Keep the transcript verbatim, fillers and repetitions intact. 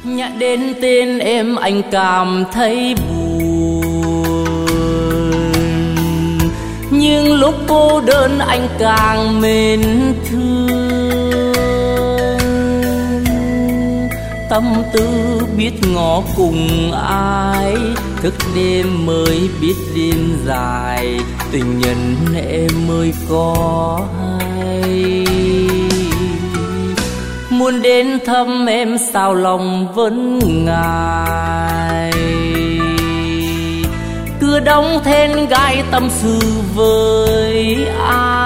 Nhắc đến tên em anh cảm thấy buồn, nhưng lúc cô đơn anh càng mến thương. Tâm tư biết ngỏ cùng ai, thức đêm mới biết đêm dài, tình nhân em mới có hay. Muốn đến thăm em sao lòng vẫn ngại, cửa đóng then gai tâm sự với ai.